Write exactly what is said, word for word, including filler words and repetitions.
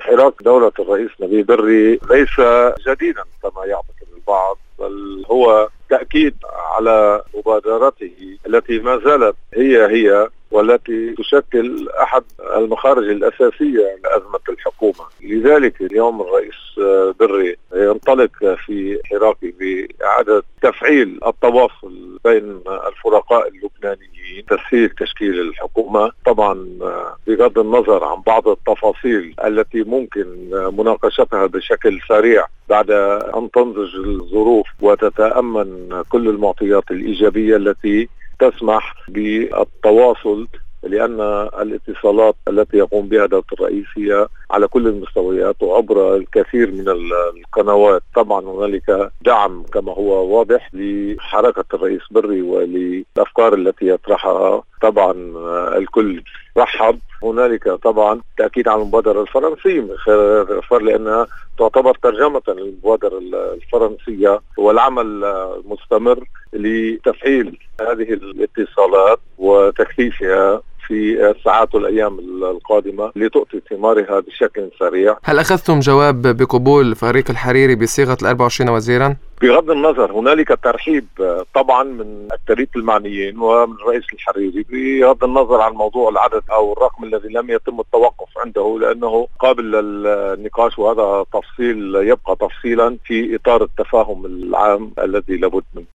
حراك دولة الرئيس نبيه بري ليس جديدا كما يعتقد البعض، بل هو تأكيد على مبادرته التي ما زالت هي هي والتي تشكل أحد المخارج الأساسية لأزمة الحكومة. لذلك اليوم الرئيس بري ينطلق في حراكه بإعادة تفعيل التواصل بين الفرقاء اللبنانيين، تسهيل تشكيل الحكومة، طبعا بغض النظر عن بعض التفاصيل التي ممكن مناقشتها بشكل سريع بعد أن تنضج الظروف وتتأمن كل المعطيات الإيجابية التي تسمح بالتواصل، لأن الاتصالات التي يقوم بها دولة الرئيس هي على كل المستويات وعبر الكثير من القنوات. طبعا هنالك دعم كما هو واضح لحركة الرئيس بري وللأفكار التي يطرحها، طبعا الكل رحب. هنالك طبعا تأكيد على المبادرة الفرنسية لأنها تعتبر ترجمة للمبادرة الفرنسية، والعمل مستمر لتفعيل هذه الاتصالات وتكثيفها في الساعات والأيام القادمة لتؤتي ثمارها بشكل سريع. هل أخذتم جواب بقبول فريق الحريري بصيغة الأربع وعشرين وزيرا؟ بغض النظر هنالك ترحيب طبعا من أكثرية المعنيين ومن الرئيس الحريري، بغض النظر عن موضوع العدد أو الرقم الذي لم يتم التوقف عنده لأنه قابل للنقاش، وهذا تفصيل يبقى تفصيلا في إطار التفاهم العام الذي لابد منه.